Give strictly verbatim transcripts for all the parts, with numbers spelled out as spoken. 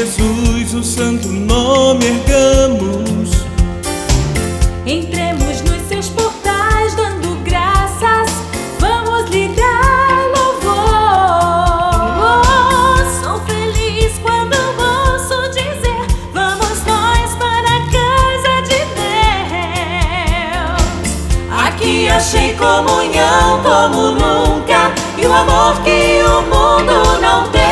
Jesus, o santo nome ergamos. Entremos nos seus portais dando graças, vamos lhe dar louvor. Sou feliz quando ouço dizer, vamos nós para a casa de Deus. Aqui achei comunhão como nunca, e o amor que o mundo não tem.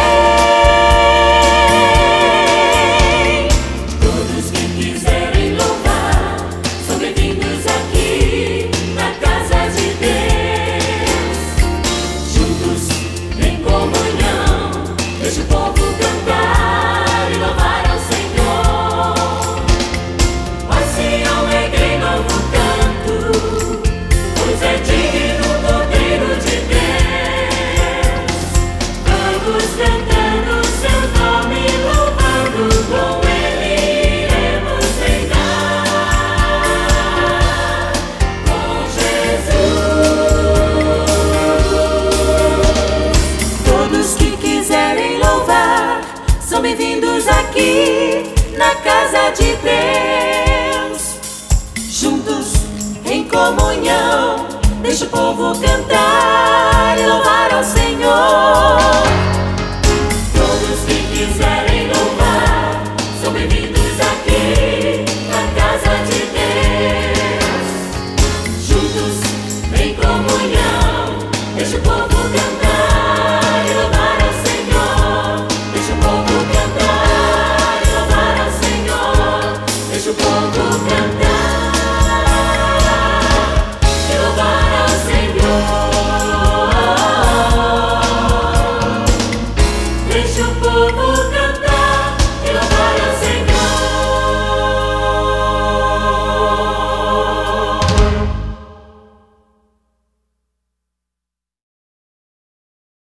São bem-vindos aqui na casa de Deus. Juntos em comunhão, deixa o povo cantar e louvar ao Senhor.